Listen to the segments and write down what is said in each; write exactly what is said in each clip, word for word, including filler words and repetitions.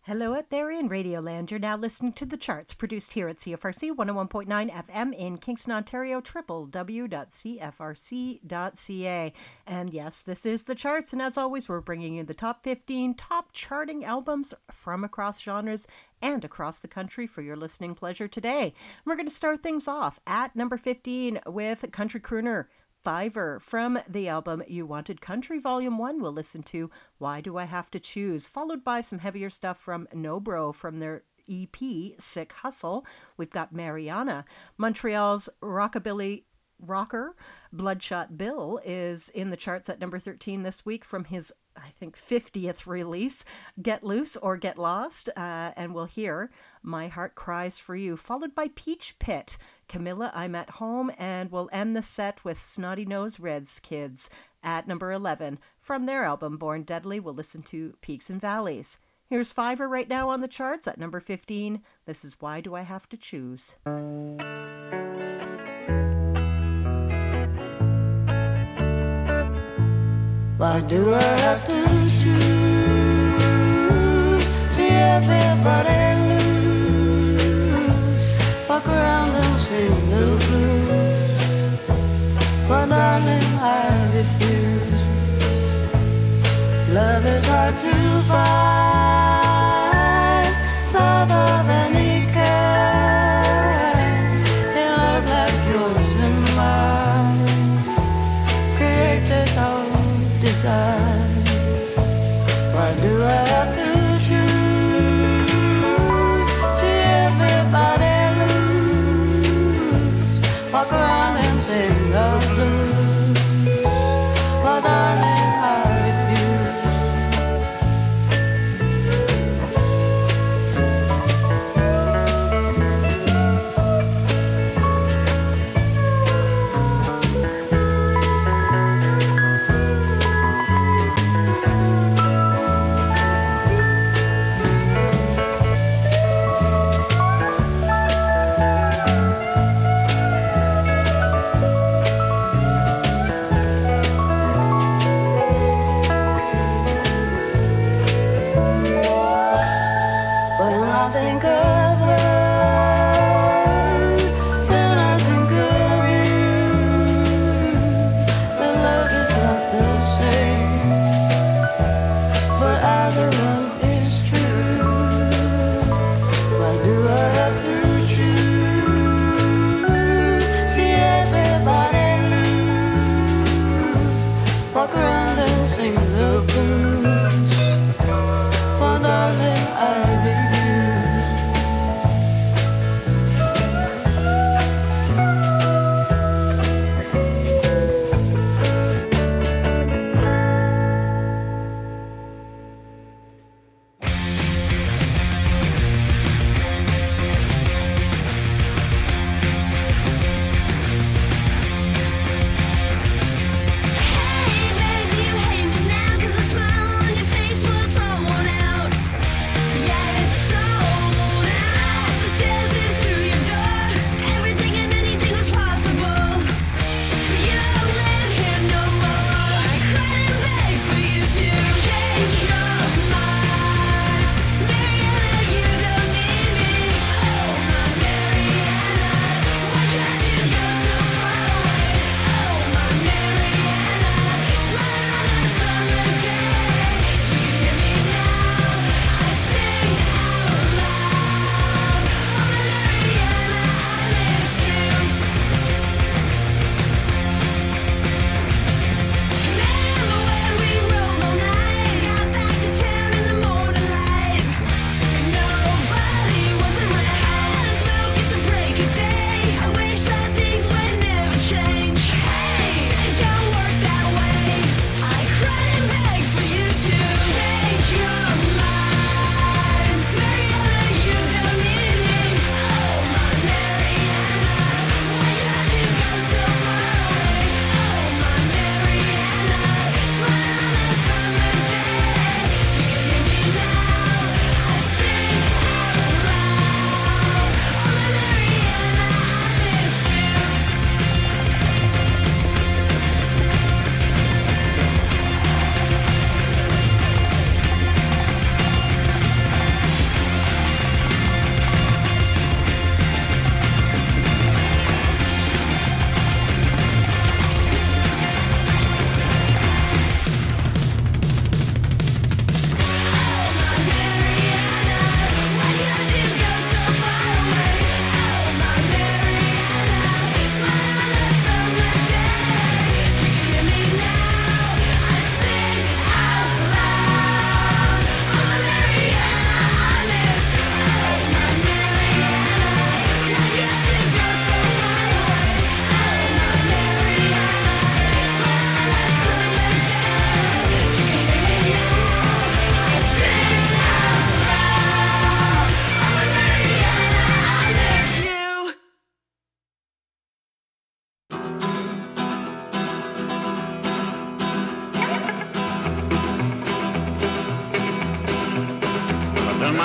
Hello out there in Radioland. You're now listening to The Charts, produced here at C F R C one oh one point nine F M in Kingston, Ontario, w w w dot c f r c dot c a. And yes, this is The Charts, and as always, we're bringing you the top fifteen top charting albums from across genres and across the country for your listening pleasure today. We're going to start things off at number fifteen with country crooner Fiverr. From the album You Wanted Country Volume one, we'll listen to Why Do I Have to Choose, followed by some heavier stuff from No Bro from their E P Sick Hustle. We've got Mariana. Montreal's rockabilly rocker Bloodshot Bill is in the charts at number thirteen this week from his, I think, fiftieth release, Get Loose or Get Lost, uh, and we'll hear My Heart Cries for You, followed by Peach Pit, Camilla, I'm at Home, and we'll end the set with Snotty Nose Red's Kids at number eleven. From their album Born Deadly, we'll listen to Peaks and Valleys. Here's Fiverr right now on the charts at number fifteen. This is Why Do I Have to Choose? Why do I have to choose? See everybody lose. Walk around and sing the blues. But darling, I refuse. Love is hard to find. Love of any kind. A love like yours and mine creates its own desire. Why do I have to choose? See everybody lose. Walk around and sing the blues. Well, darling, I refuse.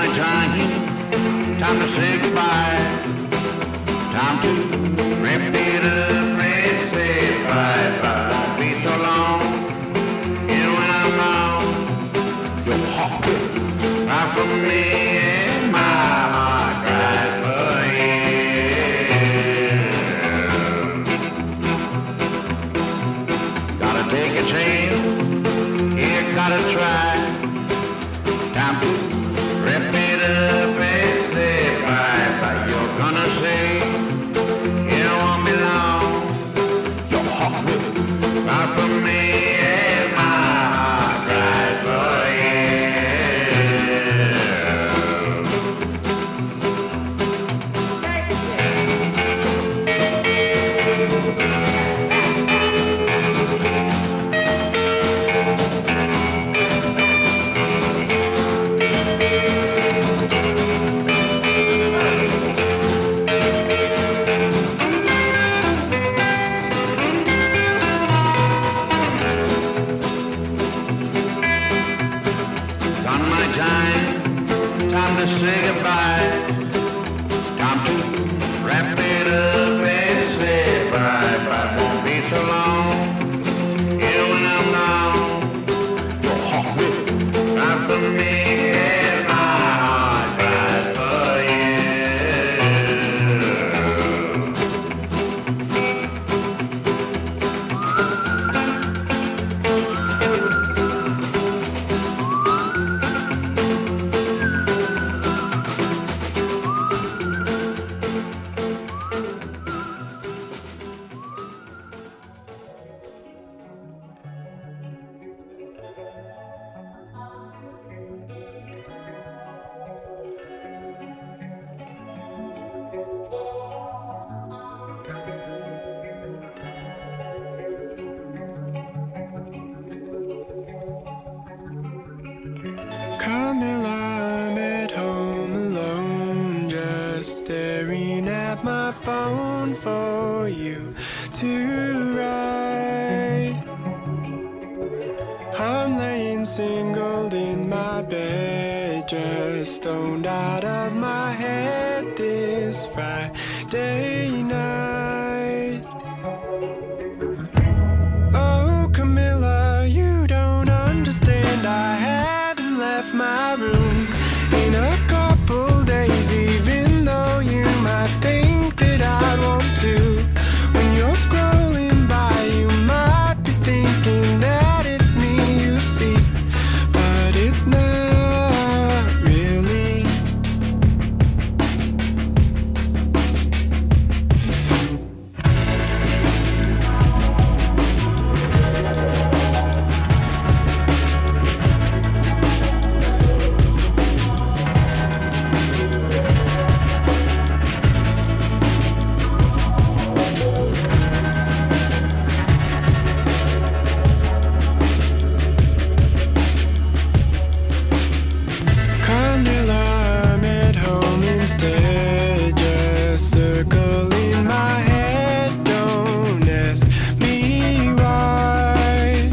my time, time to say goodbye. Time to repeat a phrase, say bye-bye. Won't be so long, and when I'm gone, you'll hawk it right from me, and my heart cries for you. Gotta take a chance, yeah, gotta try. Time to repeat a phrase, say bye-bye. You're gonna say, it won't be long, you'll hawk it right from me, and my heart cries for you. Done my time, time to say goodbye. Time to wrap it up and say bye-bye. Won't be so long, and when I'm gone, you'll hawk it right from me, and my heart cries for you. Camilla, I'm at home alone, just staring at my phone for you to write. I'm laying singled in my bed, just stoned out of my head this Friday night. Oh, Camilla, you don't understand. I haven't left my room in a couple days, even though you might think that I want to. When you're scrolling by, you might be thinking that it's me you see, but it's not really. Camilla, I'm at home instead, just circling my head. Don't ask me why.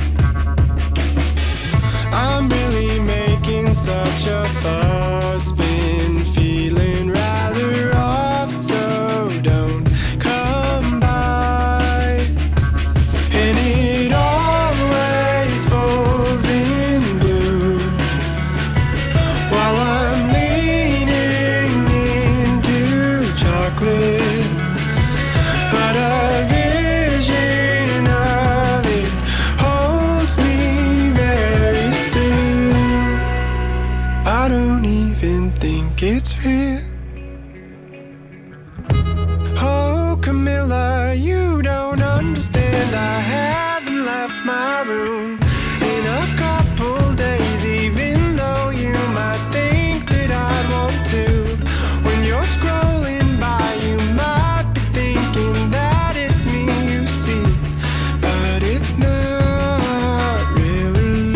I'm really making such a fuss, been feeling rather off, so don't come by. And it always folds in blue while I'm leaning into chocolate, but a vision of it holds me very still. I don't even think it's real. Oh, Camilla, you don't understand. I haven't left my room in a couple days, even though you might think that I'd want to. When you're scrolling by, you might be thinking that it's me you see, but it's not really.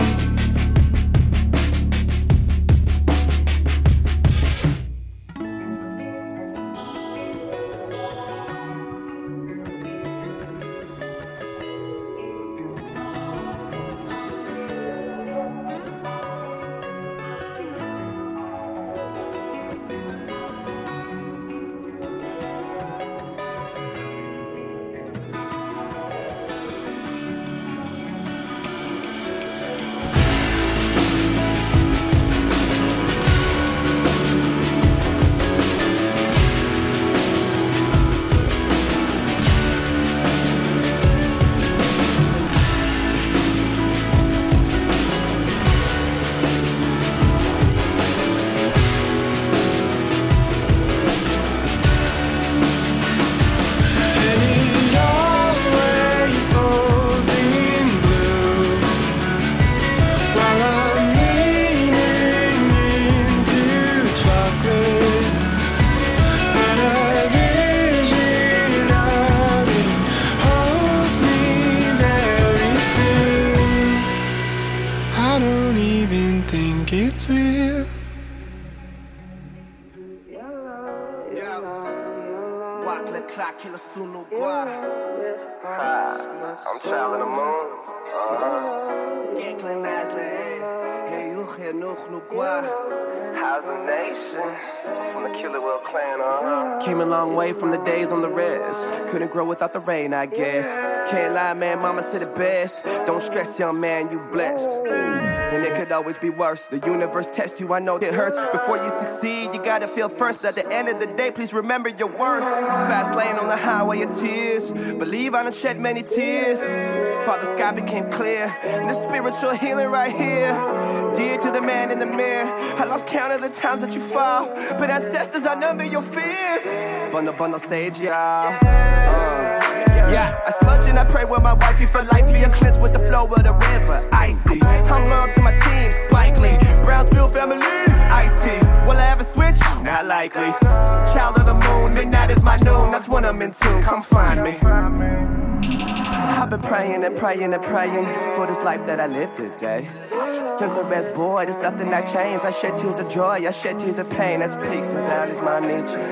clouds. Walk the clock, kill a sunu gua. I'm traveling the moon. Uh-huh. Geklen Aslan, hey you here no gua. How's the nation? From the Killer Will clan, uh-huh. Came a long way from the days on the res. Couldn't grow without the rain, I guess. Can't lie, man, mama said it best. Don't stress, young man, you blessed. And it could always be worse. The universe tests you, I know it hurts. Before you succeed, you gotta feel first. But at the end of the day, please remember your worth. Fast lane on the highway of tears. Believe I done shed many tears. Father sky became clear. And the spiritual healing right here. Dear to the man in the mirror. I lost count of the times that you fall. But ancestors, I number your fears. Bundle, bundle, sage, y'all. Uh. Yeah, I smudge and I pray with my wifey for life. You're cleansed with the flow of the river. Icy, I'm loyal to my team. Spike Lee, Brownsville family. Ice-T, will I ever switch? Not likely. Child of the moon, midnight is my noon. That's when I'm in tune, come find me. I've been praying and praying and praying for this life that I live today. Since I was boy, there's nothing that changed. I shed tears of joy, I shed tears of pain. That's peaks and valleys, my nature.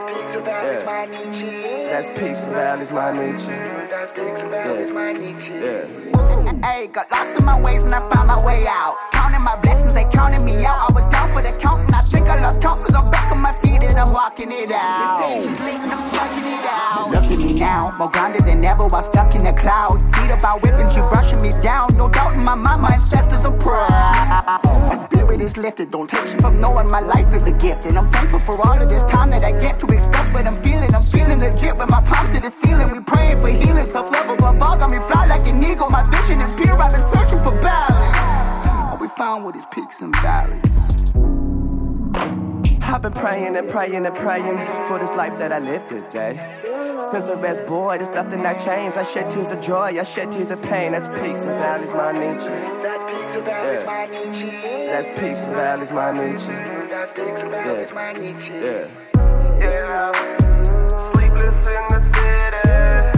That's peaks and valleys, my nature. That's peaks and valleys, my nature. Yeah. Hey, got lost in my ways and I found my way out. Counting my blessings, they counted me out. I was down for the count and I think I lost count. Cause I'm back on my feet and I'm walking it out. The sage is lit and I'm smudging it out. Look at me now, more grounded than ever while stuck in the clouds. Seed about whipping, she brushing me down. No doubt in my mind, my ancestors are proud. My spirit is lifted, don't take shit from no one. My life is a gift and I'm thankful for all of this time that I get to express what I'm feeling. I'm feeling legit with my palms to the ceiling. We praying for healing, self-love above all. Got me fly like an eagle, my vision is pure. I've been searching for balance. All we found were these peaks and valleys. I've been praying and praying and praying for this life that I live today. Since I was boy, there's nothing that changed. I shed tears of joy, I shed tears of pain. That's peaks and valleys, my nature. That's peaks and valleys, Yeah. my nature. That's peaks and valleys, my nature. That's peaks and valleys, my nature. Yeah. Yeah. Sleepless in the city.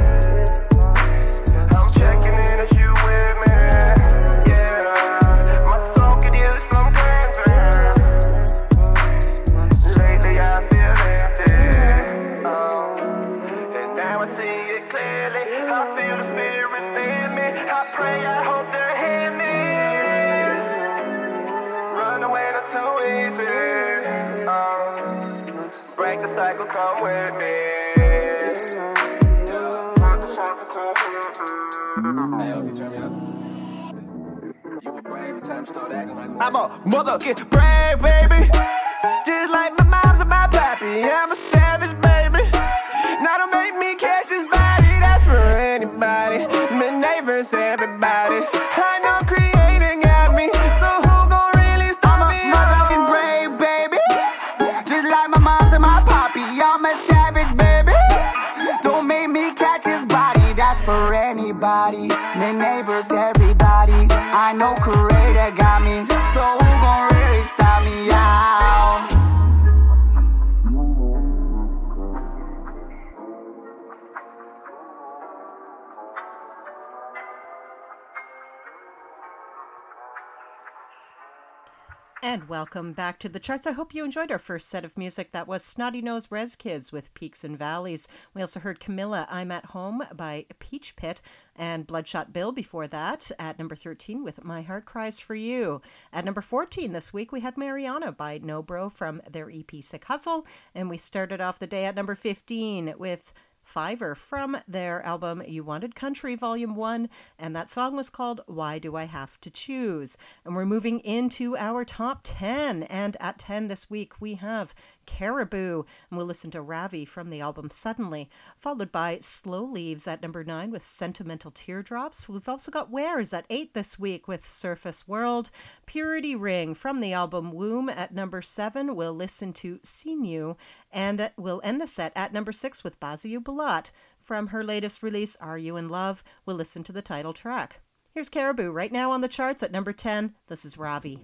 I'm checking in if you with me. Yeah. My soul could use some cleansing. Lately I feel empty. Oh. And now I see it clearly. I feel the spirit spin me. I pray, I hope they hear me. Run away, that's too easy. Oh. Break the cycle, come with me. Break the cycle, come with me. Hey, okay, turn me up. You were brave every time you start acting like one. I'm a motherfucking brave, baby. Just like my mom's and my pappy. I'm a savage, baby. Now don't make me catch this body. That's for anybody. My neighbors, everybody. I know creating got me. So who gon' really stop I'm me? a motherfucking brave, baby. Just like my mom's and my poppy. I'm a savage, baby. Don't make me catch his body. That's for anybody. My neighbors, everybody. I know creator got me. So who gon' really stop me out? And welcome back to the charts. I hope you enjoyed our first set of music. That was Snotty Nose Rez Kids with Peaks and Valleys. We also heard Camilla, I'm at Home by Peach Pit, and Bloodshot Bill before that at number thirteen with My Heart Cries for You. At number fourteen this week, we had Mariana by No Bro from their E P Sick Hustle. And we started off the day at number fifteen with Fiverr from their album You Wanted Country Volume one, and that song was called Why Do I Have to Choose? And we're moving into our top ten, and at ten this week we have Caribou, and we'll listen to Ravi from the album Suddenly, followed by Slow Leaves at number nine with Sentimental Teardrops. We've also got Wares at eight this week with Surface World. Purity Ring from the album Womb at number seven. We'll listen to Seen You, and we'll end the set at number six with Baziu Balat from her latest release, Are You in Love? We'll listen to the title track. Here's Caribou right now on the charts at number ten. This is Ravi.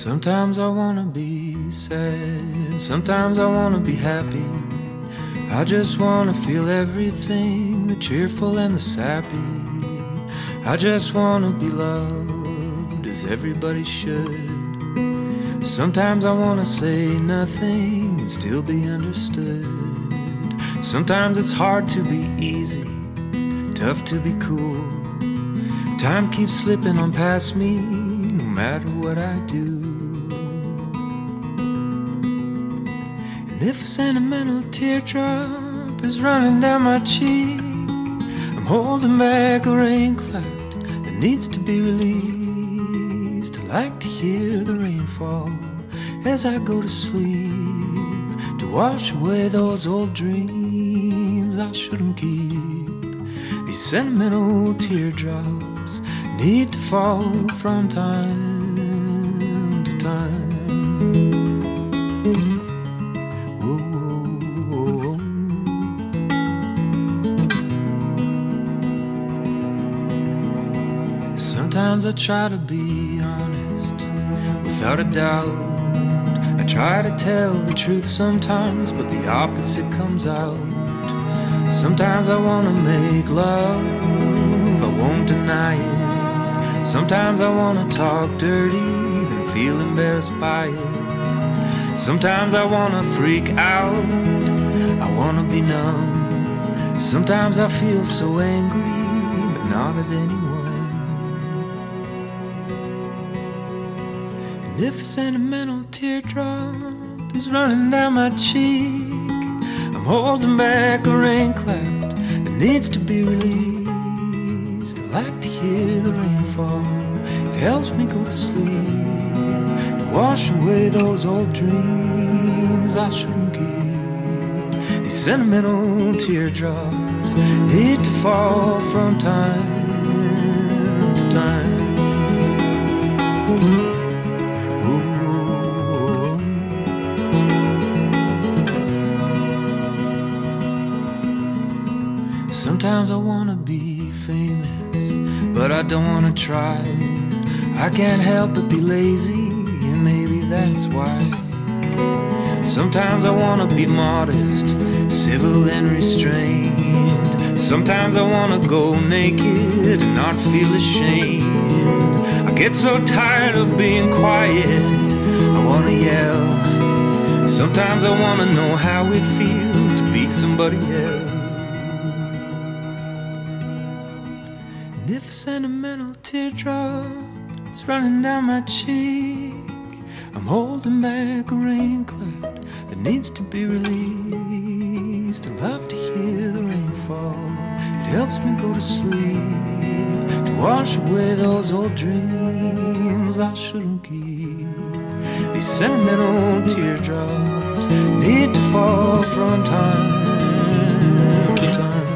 Sometimes I wanna be sad, sometimes I wanna be happy. I just wanna feel everything, the cheerful and the sappy. I just wanna be loved as everybody should. Sometimes I wanna say nothing and still be understood. Sometimes it's hard to be easy, tough to be cool. Time keeps slipping on past me, no matter what I do. And if a sentimental teardrop is running down my cheek, I'm holding back a rain cloud that needs to be released. I like to hear the rainfall as I go to sleep, to wash away those old dreams I shouldn't keep. These sentimental teardrops need to fall from time to time. Sometimes I try to be honest, without a doubt. I try to tell the truth sometimes, but the opposite comes out. Sometimes I wanna make love, I won't deny it. Sometimes I wanna talk dirty, then feel embarrassed by it. Sometimes I wanna freak out, I wanna be numb. Sometimes I feel so angry, but not at anyone. And if a sentimental teardrop is running down my cheek, I'm holding back a rain cloud that needs to be released. I like to hear the rainfall, it helps me go to sleep, to wash away those old dreams I shouldn't keep. These sentimental teardrops need to fall from time to time. Sometimes I wanna be famous, but I don't wanna try. I can't help but be lazy, and maybe that's why. Sometimes I wanna be modest, civil and restrained. Sometimes I wanna go naked and not feel ashamed. I get so tired of being quiet, I wanna yell. Sometimes I wanna know how it feels to be somebody else. And if a sentimental teardrop is running down my cheek, I'm holding back a rain cloud that needs to be released. I love to hear the rainfall, it helps me go to sleep, to wash away those old dreams I shouldn't keep. These sentimental teardrops need to fall from time to time.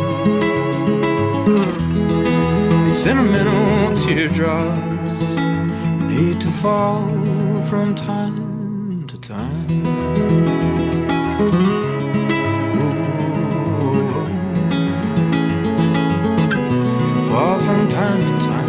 These sentimental teardrops need to fall from time to time. Ooh. Fall from time to time.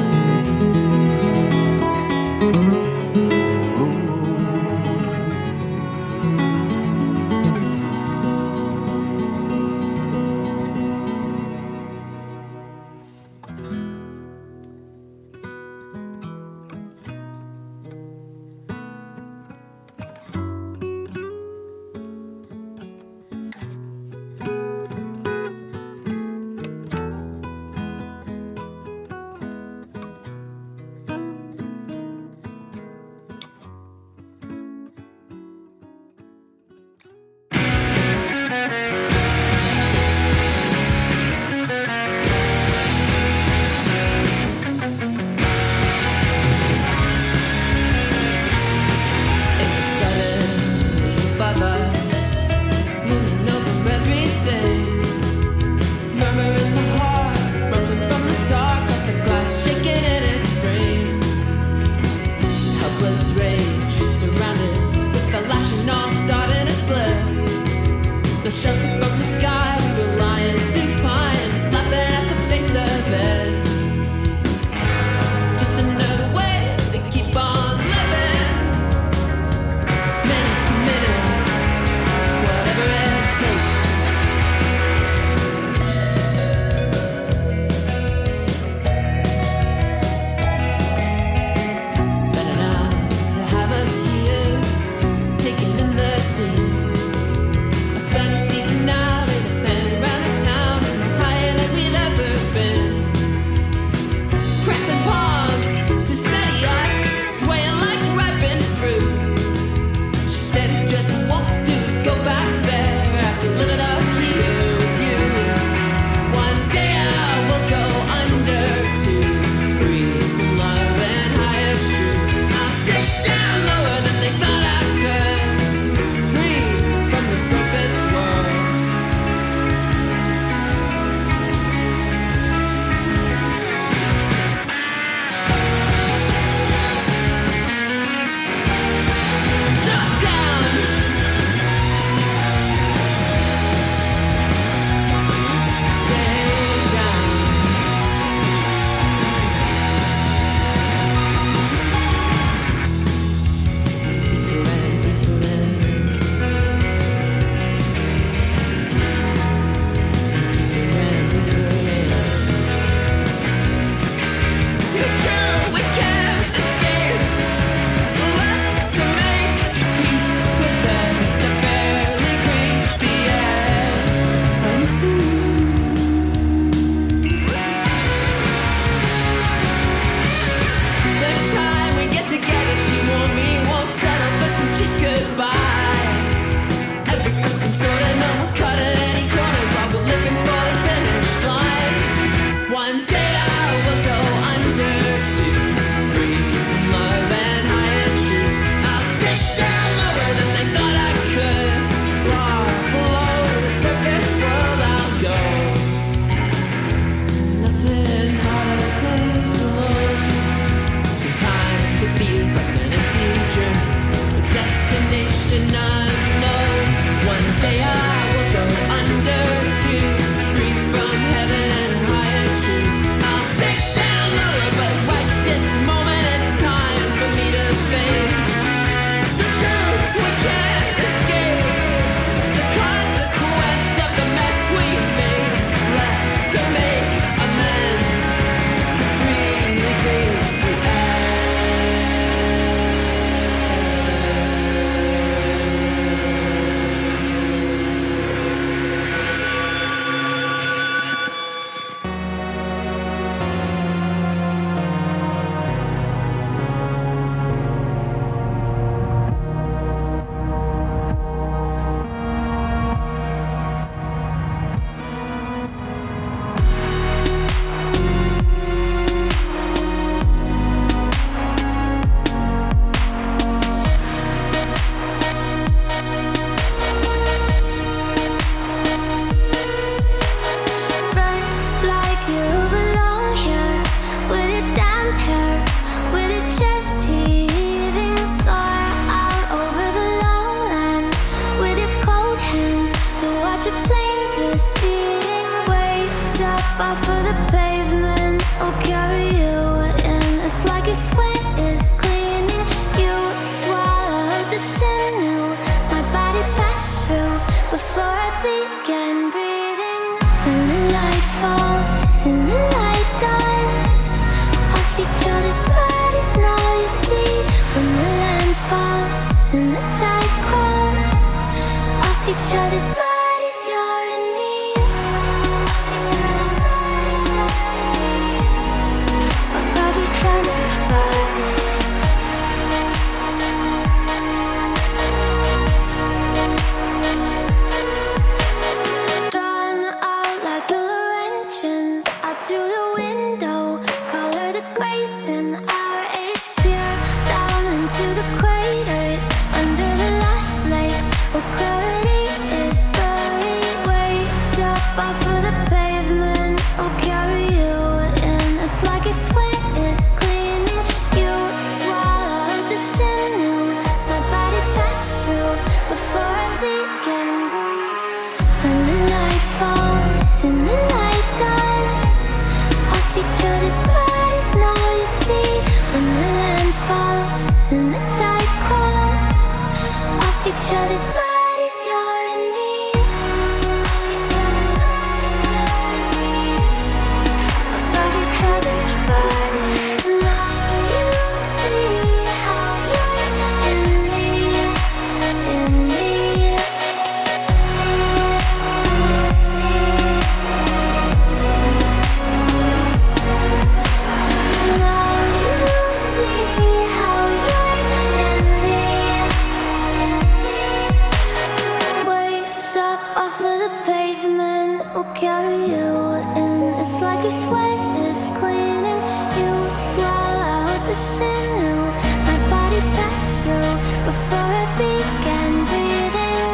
Just another way to keep on living. the tight cords of each other's bodies, you're in me. Of each other's bodies. Drawn out like the Laurentians, out through the window, color the grace in our age, peer down into the craters, under the lost lakes, where clarity is buried. Waves up off of the pavement, will carry you in. It's like your sweat is cleaning you. Swallowed the sinew my body passed through before I began. When the night falls and the light dies off each other's bodies, now you see. When the land falls and the tide crawls off each other's bodies, you're in me. Off each other's bodies. Now you see how you're in me, in me. Now you see how you're in me. Waves up off of the pavement will carry you in. It's like your sweat is cleaning you. Swallow the sinew my body passed through before I began breathing.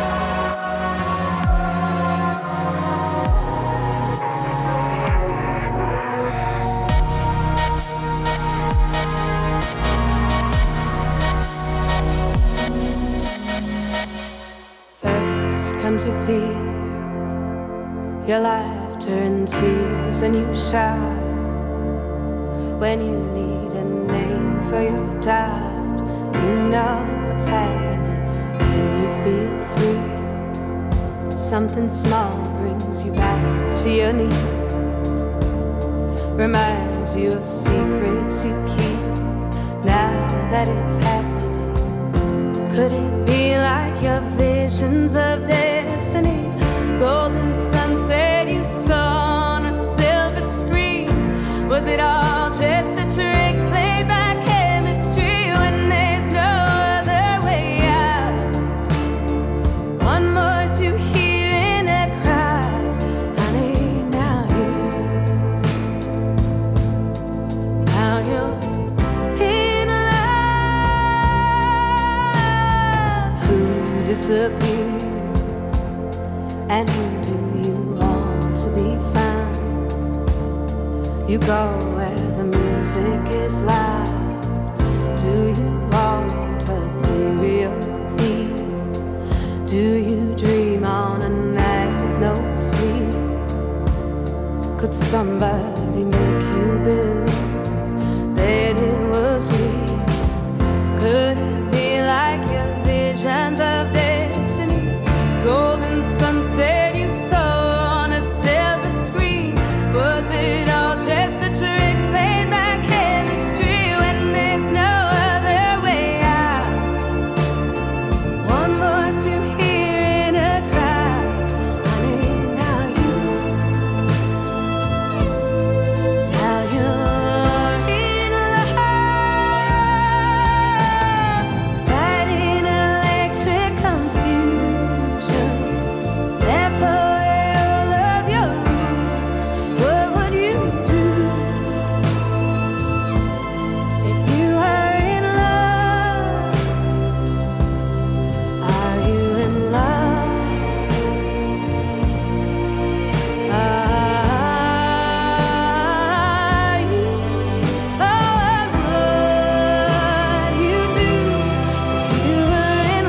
First comes your fear, your laughter and tears, and you shout when you need a name for your doubt. You know what's happening when you feel free. Something small brings you back to your knees, reminds you of secrets you keep. Now that it's happening, could it be like your visions of destiny? Golden sunset you saw on a silver screen. Was it all just a trick played by chemistry when there's no other way out? One voice you hear in a crowd, honey, now you, now you're in love. Who disappears and who do you want to be found? You go where the music is loud. Do you want a theory of thief? Do you dream on a night with no sleep? Could somebody make you believe that it was real? Could it be like your visions of destiny? Golden sunset you saw on a silver screen. Was it all just a trick played by chemistry when there's no other way out? One voice you hear in a crowd, honey, now you, now you're in love. Fighting electric confusion, left away all of your rules. What would you do if you were in love? Are you in love? Are you? Oh, what would you do if you were in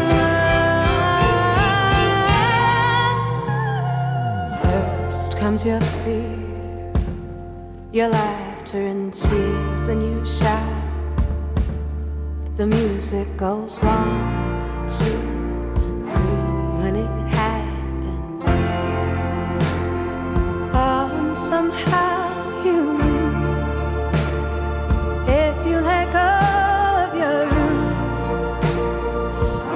love? First comes your fear, your laughter and tears, and you shout. The music goes one, two, three, when it happens. Oh, and somehow you knew, if you let go of your roots,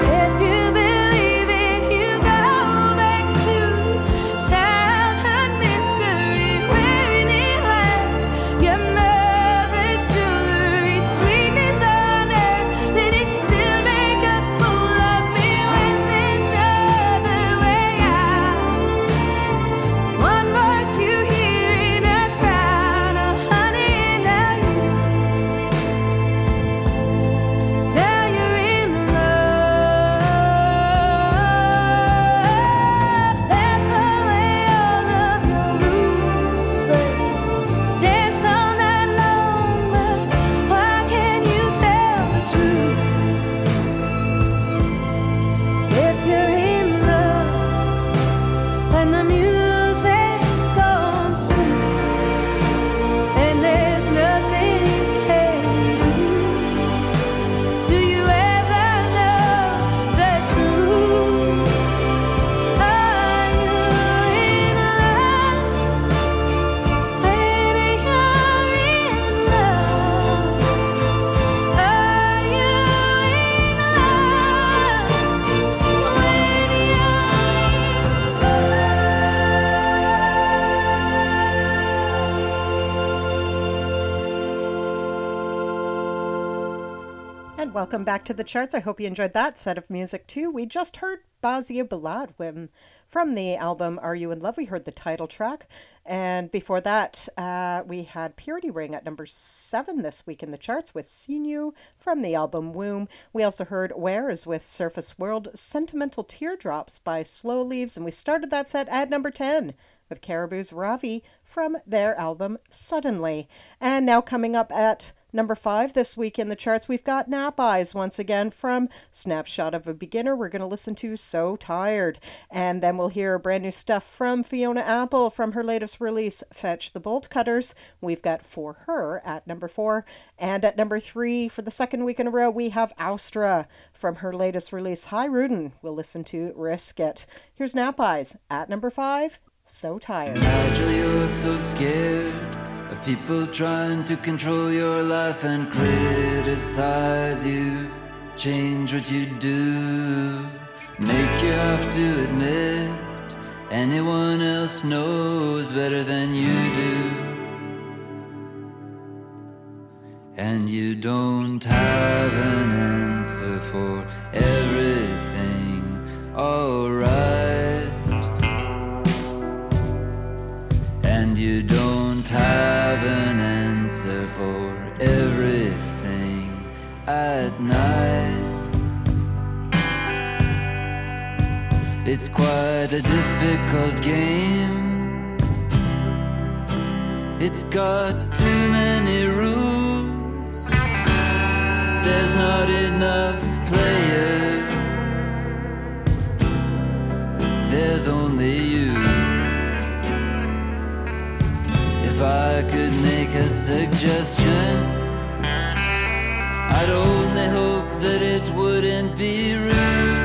And welcome back to the charts. I hope you enjoyed that set of music too. We just heard Bazia Balad from the album Are You in Love? We heard the title track. And before that, uh, we had Purity Ring at number seven this week in the charts with Seen You from the album Womb. We also heard Wares with Surface World, Sentimental Teardrops by Slow Leaves. And we started that set at number ten with Caribou's Ravi from their album Suddenly. And now coming up at number five this week in the charts, we've got Nap Eyes once again from Snapshot of a Beginner. We're going to listen to So Tired. And then we'll hear brand new stuff from Fiona Apple from her latest release, Fetch the Bolt Cutters. We've got For Her at number four. And at number three, for the second week in a row, we have Austra from her latest release, Hi Rudin. We'll listen to Risk It. Here's Nap Eyes at number five, So Tired. Nigel, you're so scared of people trying to control your life and criticize you, change what you do, make you have to admit anyone else knows better than you do. And you don't have an answer for everything, alright. And you don't have an answer for everything at night. It's quite a difficult game. It's got too many rules. There's not enough players. There's only you. If I could make a suggestion, I'd only hope that it wouldn't be rude.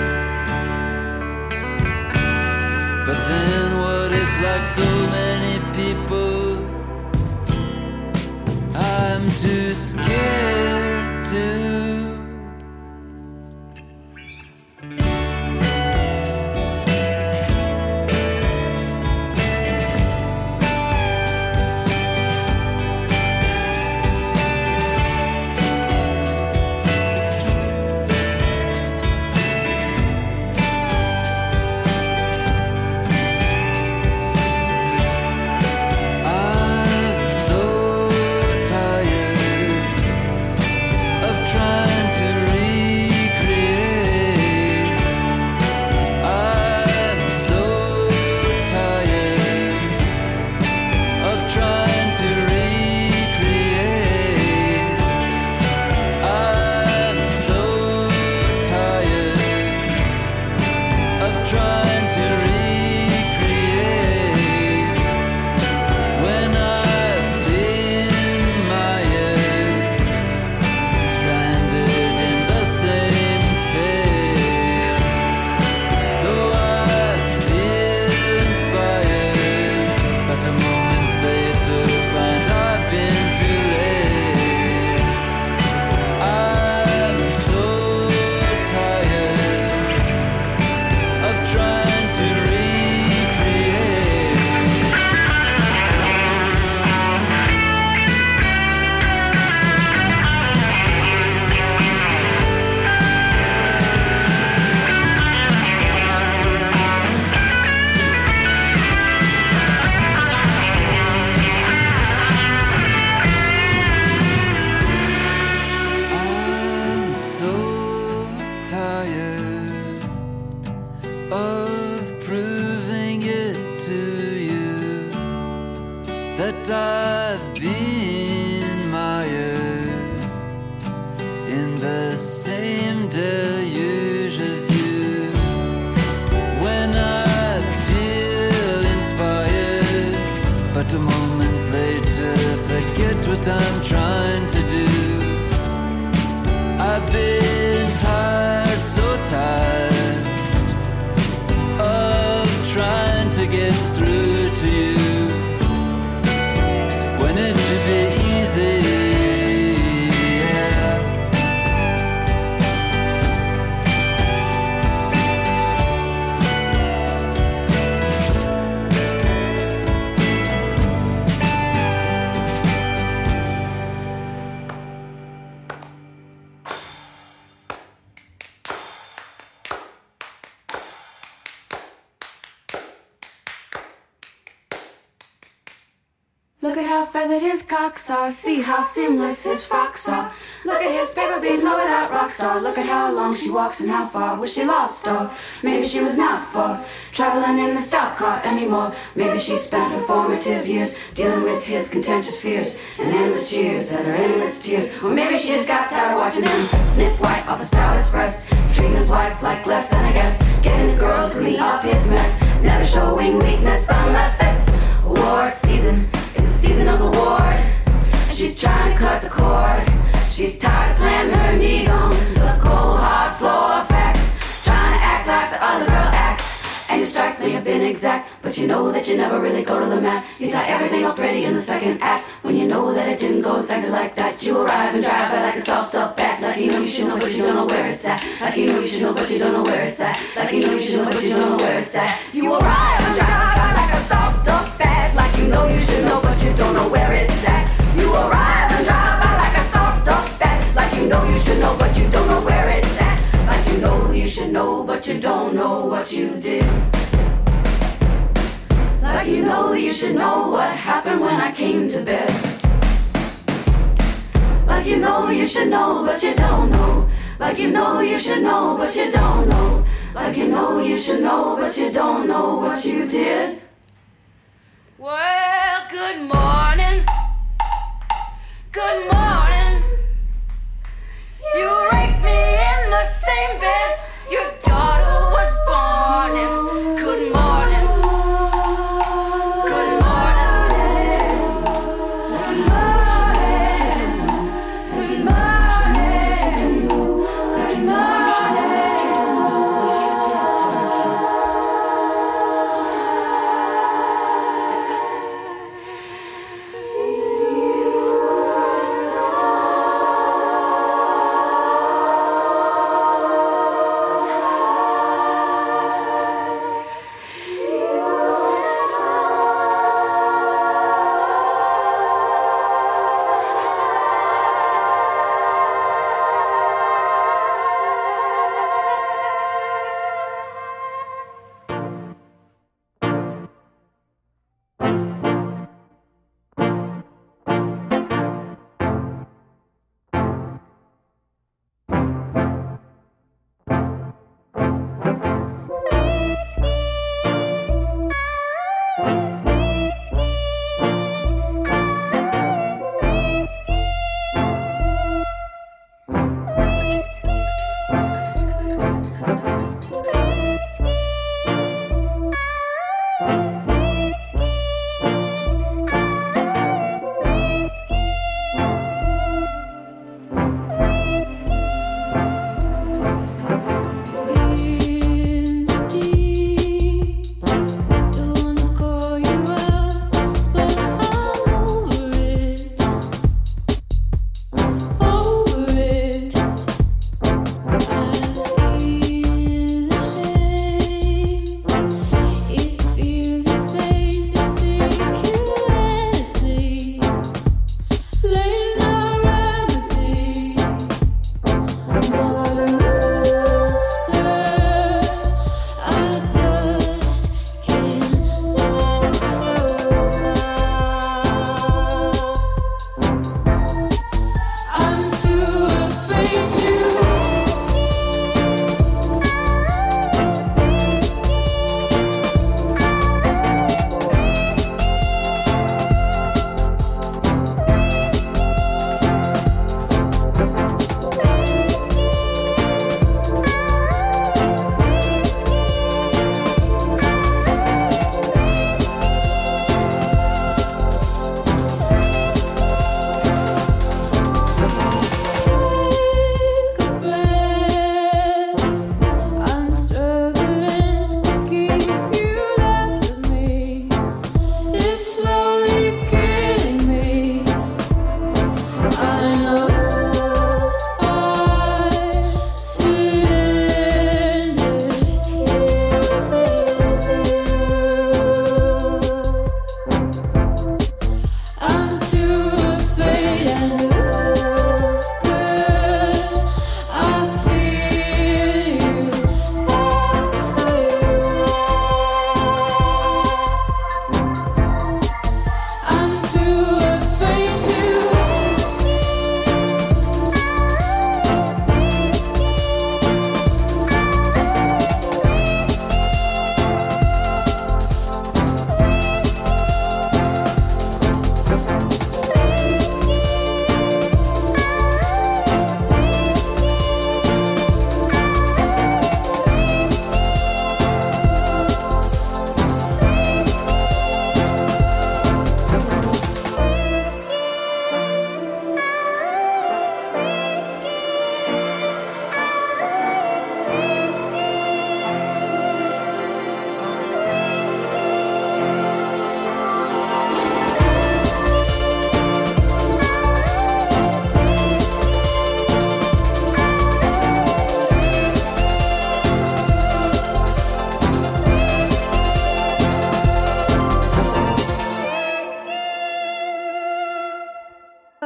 But then what if, like so many people, I'm too scared to? Look at how feathered his cocks are. See how seamless his frocks are. Look at his paper beating over that rock star. Look at how long she walks and how far was she lost, or maybe she was not for traveling in the stock car anymore. Maybe she spent her formative years dealing with his contentious fears and endless cheers at her endless tears. Or maybe she just got tired of watching him sniff white off a starless breast, treating his wife like less than a guest, getting his girl to clean up his mess, never showing weakness unless it's award season. It's the season of the ward. She's trying to cut the cord. She's tired of planting her knees on the cold hard floor of facts, trying to act like the other girl acts. And your strike may have been exact, but you know that you never really go to the mat. You tie everything up ready in the second act, when you know that it didn't go exactly like that. You arrive and drive by like a soft up back, like you know you should know but you don't know where it's at. Like you know you should know but you don't know where it's at. Like you know you should know but you don't know where it's at. You arrive and drive by like a soft up bag, like you know you should know but you don't know where it's at. You arrive and drive by like a soft stuff bag, like you know you should know but you don't know where it's at. Like you know you should know but you don't know what you did. Like you know you should know what happened when I came to bed. Like you know you should know but you don't know. Like you know you should know but you don't know. Like you know you should know but you don't know what you did. Well, good morning. Good morning. You raped me in the same bed your daughter was born in. Good morning. Good morning. Good morning. Good morning. Good morning.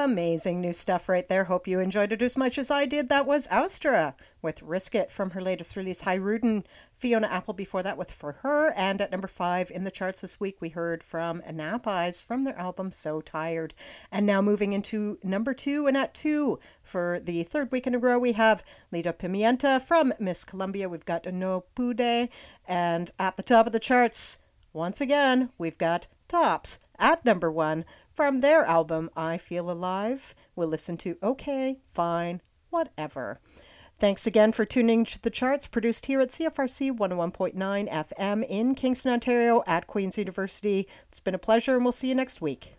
Amazing new stuff right there. Hope you enjoyed it as much as I did. That was Austra with Risk It from her latest release, High Rudin. Fiona Apple before that with For Her. And at number five in the charts this week, we heard from Nap Eyes from their album So Tired. And now moving into number two, and at two for the third week in a row, we have Lita Pimienta from Miss Columbia. We've got No Pude. And at the top of the charts, once again, we've got Tops at number one from their album I Feel Alive. We'll listen to Okay, Fine, Whatever. Thanks again for tuning to the charts, produced here at C F R C one oh one point nine F M in Kingston, Ontario at Queen's University. It's been a pleasure, and we'll see you next week.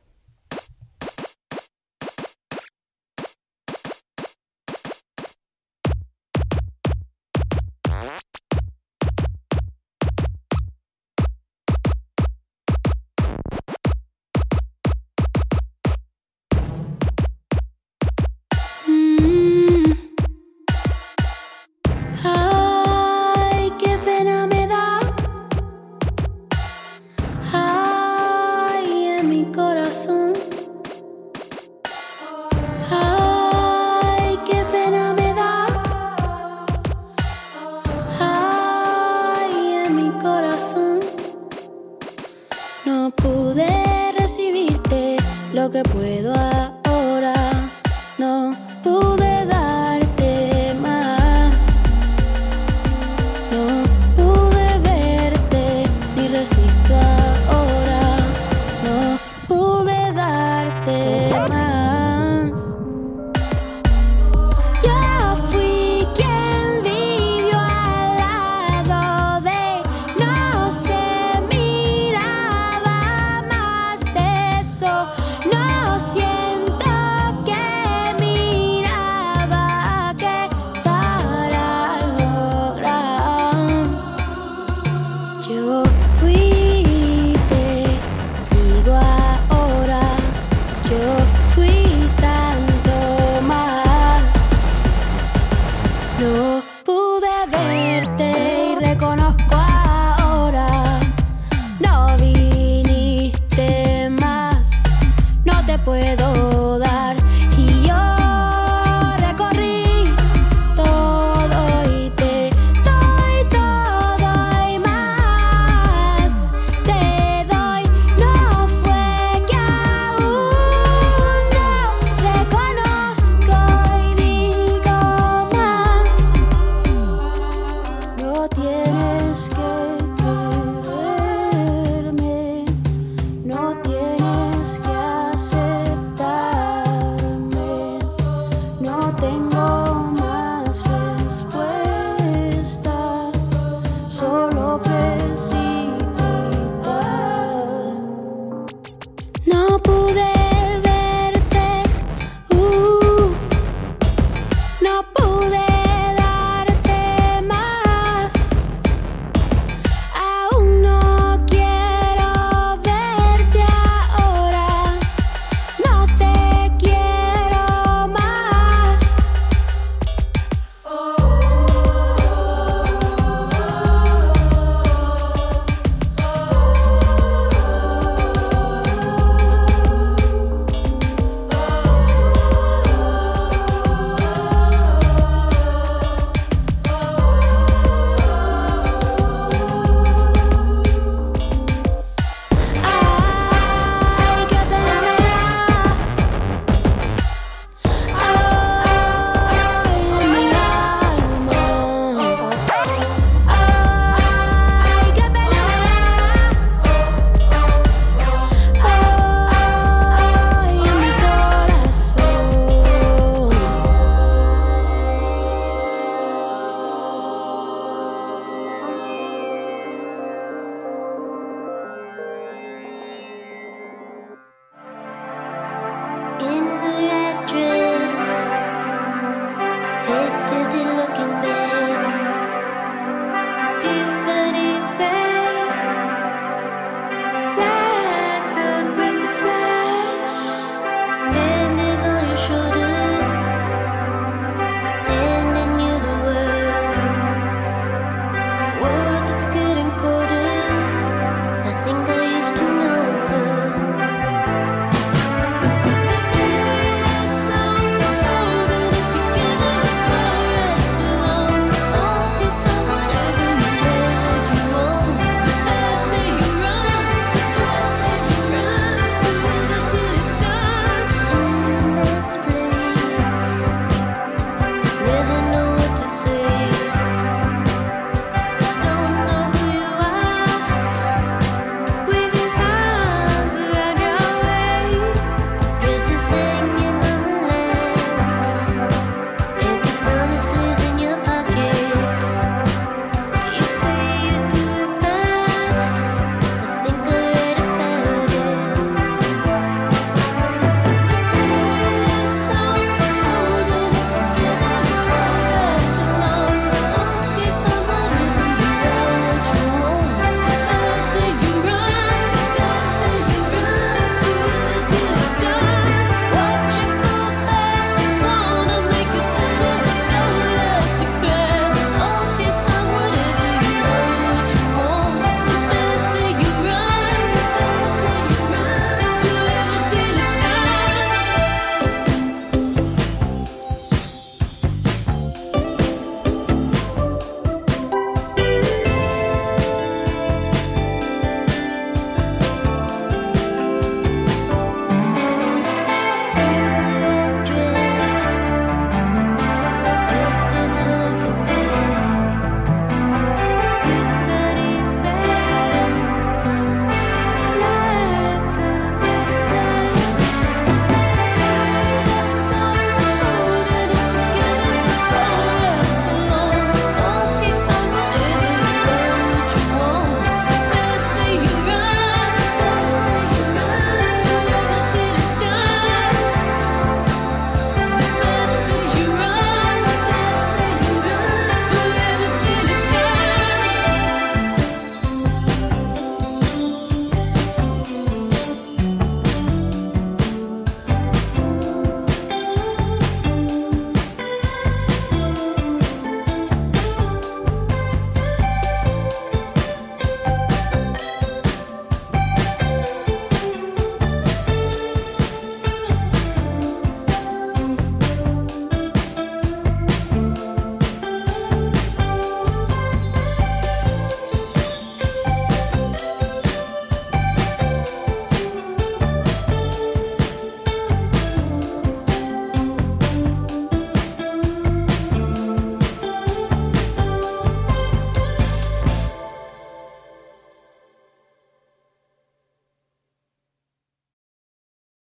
Lo que puedo hacer